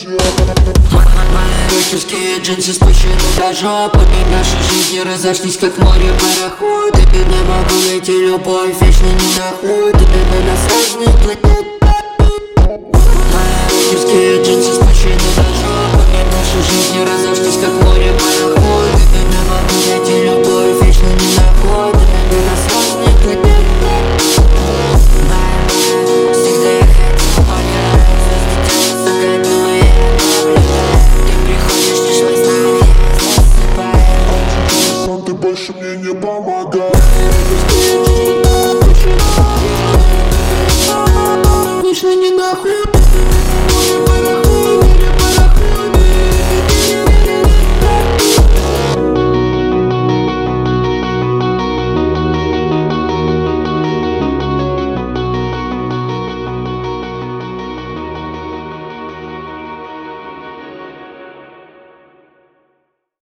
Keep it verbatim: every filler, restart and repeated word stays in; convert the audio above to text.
Рокерские джинсы спущены до жопы, и наши жизни разошлись как море пароходы. Не могу найти любовь, вечно не находит, и на нас разные платят. Рокерские джинсы спущены до жопы, и наши жизни разошлись как море пароходы. Не могу найти любовь, вечно не находит, и на нас разные платят. Ты больше мне не помогай. Вечно не нахуй.